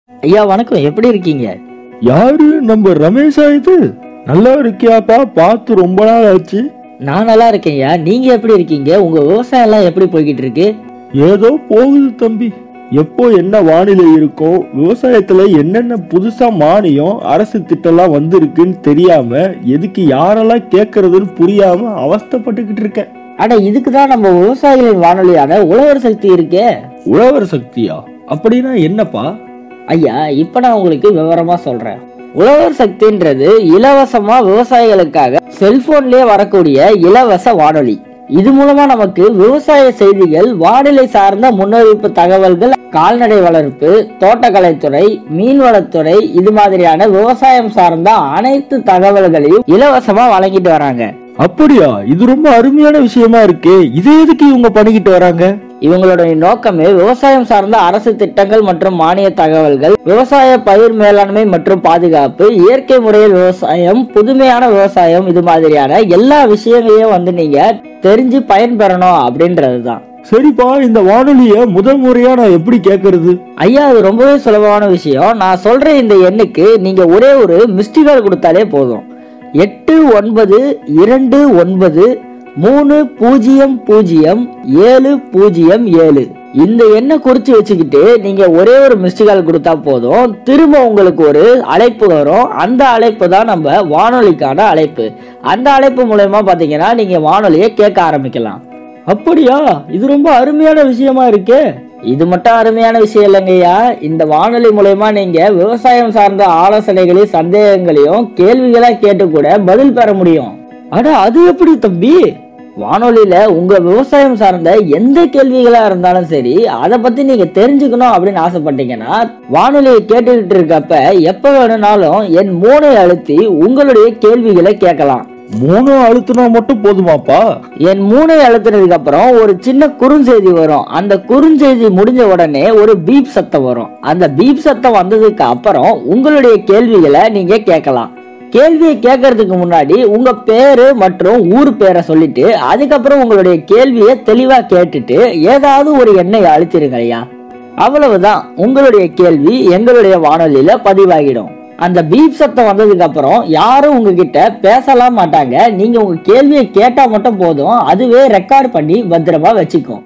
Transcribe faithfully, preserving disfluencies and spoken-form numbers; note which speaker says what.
Speaker 1: ஐயா வணக்கம், எப்படி இருக்கீங்க?
Speaker 2: யாரு? நம்ம ரமேஷா இது? நல்லா இருக்கியாப்பா? பார்த்து ரொம்ப நாள் ஆச்சு.
Speaker 1: நான் நல்லா இருக்கேன்யா. நீங்க எப்படி இருக்கீங்க? உங்க விவசாயம் எல்லாம் எப்படி போய்கிட்டு இருக்கு?
Speaker 2: ஏதோ போகுது தம்பி. எப்போ என்ன வானிலை இருக்கும், விவசாயத்துல என்னென்ன புதுசா மானியம் அரசு திட்டம்லாம் வந்திருக்குன்னு தெரியாம எதுக்கு யாரெல்லாம் கேட்கறதுன்னு புரியாம அவஸ்தைப்பட்டுக்கிட்டு இருக்கேன்.
Speaker 1: அட, இதுக்குதான் நம்ம விவசாயிகளின் வானொலியான உழவர் சக்தி இருக்கே.
Speaker 2: உழவர் சக்தியா? அப்படின்னா என்னப்பா?
Speaker 1: ஐயா, இப்ப நான் உங்களுக்கு விவரமா சொல்றேன். உழவர் சக்தின்றது இலவசமா விவசாயிகளுக்காக செல்போன்லயே வரக்கூடிய இலவச வானொலி. இது மூலமா நமக்கு விவசாய செய்திகள், வானிலை சார்ந்த முன்னறிவிப்பு தகவல்கள், கால்நடை வளர்ப்பு, தோட்டக்கலைத்துறை, மீன்வளத்துறை, இது மாதிரியான விவசாயம் சார்ந்த அனைத்து தகவல்களையும் இலவசமா வழங்கிட்டு வராங்க.
Speaker 2: அப்படியா? இது ரொம்ப அருமையான விஷயமா இருக்கே. இதை எதுக்கு இவங்க பண்ணிக்கிட்டு வராங்க?
Speaker 1: இவங்களுடைய நோக்கமே விவசாயம் சார்ந்த அரசு திட்டங்கள் மற்றும் மானிய தகவல்கள், விவசாய பயிர் மேலாண்மை மற்றும் பாதுகாப்பு, இயற்கை முறையில் விவசாயம், புதுமையான விவசாயம், இது மாதிரியான எல்லா விஷயங்களையும் வந்து நீங்க தெரிஞ்சு பயன்பெறணும் அப்படின்றதுதான்.
Speaker 2: சரிப்பா, இந்த வானொலிய முதல் முறையா நான் எப்படி கேட்கறது?
Speaker 1: ஐயா, அது ரொம்பவே சுலபமான விஷயம். நான் சொல்ற இந்த எண்ணுக்கு நீங்க ஒரே ஒரு மிஸ்டு கால் கொடுத்தாலே போதும். எட்டு ஒன்பது இரண்டு ஒன்பது மூணு பூஜ்ஜியம் பூஜ்ஜியம் ஏழு பூஜ்ஜியம் ஏழு இந்த எண்ணை குறிச்சு வச்சுக்கிட்டு நீங்க ஒரே ஒரு மிஸ்டு கால் கொடுத்தா போதும். திரும்ப உங்களுக்கு ஒரு அழைப்பு வரும். அந்த அழைப்பு தான் நம்ம வானொலிக்கான அழைப்பு. அந்த அழைப்பு மூலமா பாத்தீங்கன்னா நீங்க வானொலியை கேட்க ஆரம்பிக்கலாம்.
Speaker 2: அப்படியா? இது ரொம்ப அருமையான விஷயமா இருக்கே.
Speaker 1: இது மட்டும் அருமையான விஷயம் இல்லைங்கய்யா. இந்த வானொலி மூலமா நீங்க விவசாயம் சார்ந்த ஆலோசனைகளையும் சந்தேகங்களையும் கேள்விகளா கேட்டு கூட பதில் பெற முடியும்.
Speaker 2: அட, அது எப்படி தம்பி?
Speaker 1: வானொலியில உங்க விவசாயம் சார்ந்த எந்த கேள்விகளா இருந்தாலும் சரி, அதை பத்தி நீங்க தெரிஞ்சுக்கணும் அப்படின்னு ஆசைப்பட்டீங்கன்னா வானொலியை கேட்டுக்கிட்டு இருக்கப்ப எப்ப வேணும்னாலும் என் மூணை அழுத்தி உங்களுடைய கேள்விகளை கேட்கலாம்.
Speaker 2: மூணு அழுத்தினா மட்டும் போதுமாப்பா?
Speaker 1: என் மூணை அழுத்தினதுக்கு அப்புறம் ஒரு சின்ன குறுஞ்செய்தி வரும். அந்த குறுஞ்செய்தி முடிஞ்ச உடனே ஒரு பீப் சத்தம் வரும். அந்த பீப் சத்தம் வந்ததுக்கு அப்புறம் உங்களுடைய கேள்விகளை நீங்க கேட்கலாம். கேள்வியை கேட்கறதுக்கு முன்னாடி உங்க பேரு மற்றும் ஊர் பேரை சொல்லிட்டு அதுக்கப்புறம் உங்களுடைய கேள்வியை தெளிவா கேட்டுட்டு ஏதாவது ஒரு எண்ணை அழுத்திருங்க ஐயா. அவ்வளவுதான், உங்களுடைய கேள்வி எங்களுடைய வானொலியில பதிவாகிடும். அந்த பீப் சத்தம் வந்ததுக்கு அப்புறம் யாரும் உங்ககிட்ட பேசலாம் மாட்டாங்க. நீங்க உங்க கேள்வியை கேட்டா மட்டும் போதும், அதுவே ரெக்கார்ட் பண்ணி பத்திரமா வச்சுக்கும்.